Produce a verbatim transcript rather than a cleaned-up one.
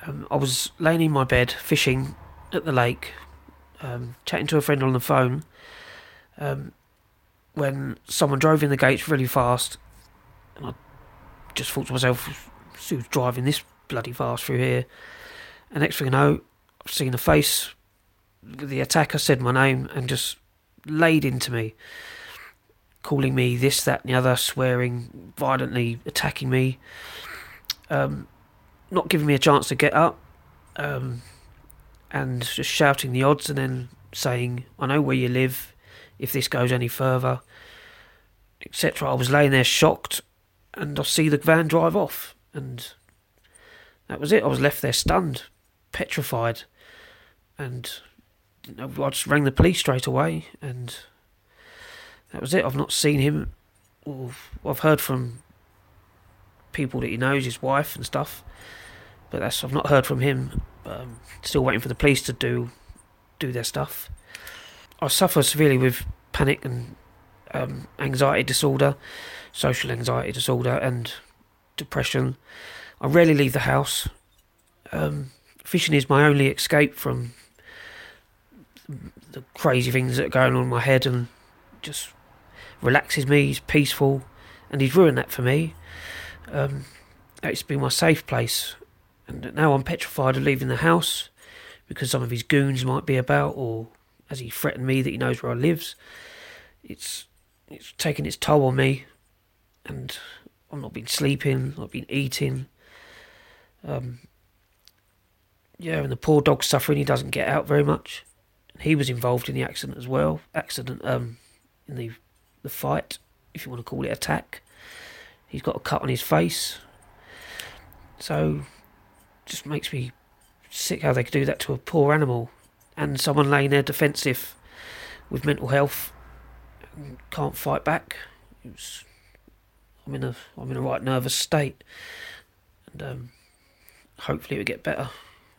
Um, I was laying in my bed fishing at the lake, um, chatting to a friend on the phone, um, when someone drove in the gates really fast, and I just thought to myself, who's driving this bloody fast through here? And next thing I know, I've seen a face. The attacker said my name and just laid into me, calling me this, that, and the other, swearing, violently attacking me, um, not giving me a chance to get up, um, and just shouting the odds, and then saying, I know where you live, if this goes any further, et cetera. I was laying there shocked, and I see the van drive off, and that was it. I was left there stunned, petrified, and I just rang the police straight away, and that was it. I've not seen him. Or I've heard from people that he knows, his wife and stuff, but that's I've not heard from him. Um, still waiting for the police to do do their stuff. I suffer severely with panic and um, anxiety disorder, social anxiety disorder, and depression. I rarely leave the house. Um, fishing is my only escape from the crazy things that are going on in my head, and just relaxes me. He's peaceful, and he's ruined that for me. Um, it's been my safe place, and now I'm petrified of leaving the house because some of his goons might be about, or as he threatened me that he knows where I live. It's it's taken its toll on me, and I've not been sleeping, not been eating. Um, yeah, and the poor dog's suffering. He doesn't get out very much. He was involved in the accident as well. Accident, um, in the the fight, if you want to call it attack. He's got a cut on his face. So, just makes me sick how they could do that to a poor animal, and someone laying there defensive with mental health and can't fight back. It was, I'm in a I'm in a right nervous state, and um, hopefully it will get better.